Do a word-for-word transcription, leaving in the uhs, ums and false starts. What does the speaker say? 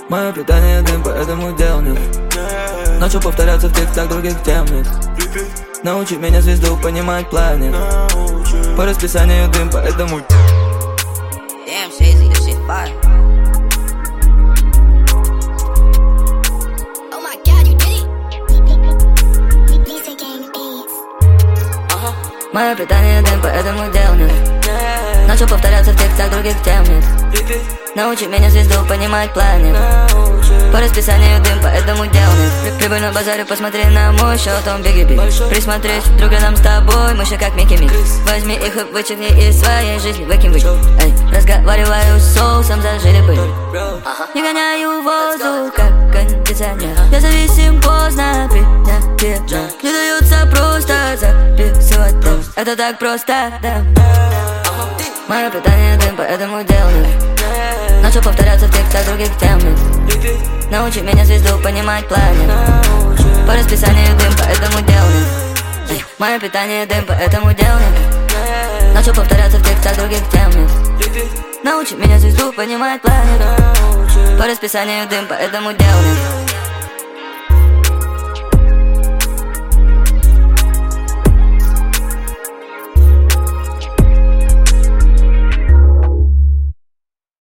Мое питание дым, поэтому дел нет. Начал повторяться в текстах других тем нет. Научи меня звезду понимать планет. По расписанию дым, поэтому Damn, Shazy, this shit fire. Oh my god, you did it. Lisa Gang Beats. Мое питание дым, поэтому дел нет. Начал повторяться в текстах других тем нет. Научи меня звезду понимать планет. По расписанию дым, поэтому дел нет. Прибыль на базаре, посмотри на мой счет, он Бигги Би. Присмотрись, друг рядом с тобой, мы же как Микки Мик. Возьми их и вычеркни из своей жизни, выкинь, выкинь. Эй, разговариваю с соусом, зажили пыль. Не гоняю воздух, как кондиционер. Я зависим поздно, принято. Не даются просто записывать текст. Это так просто, да. Мое питание дым, поэтому дел нет. Начал повторяться в текстах других тем нет. Научи меня звезду понимать планет. По расписанию дым, поэтому дел нет. Мое питание дым, поэтому дел нет. Начал повторяться в текстах других тем нет. Научи меня звезду понимать планет. По расписанию дым, поэтому дел нет.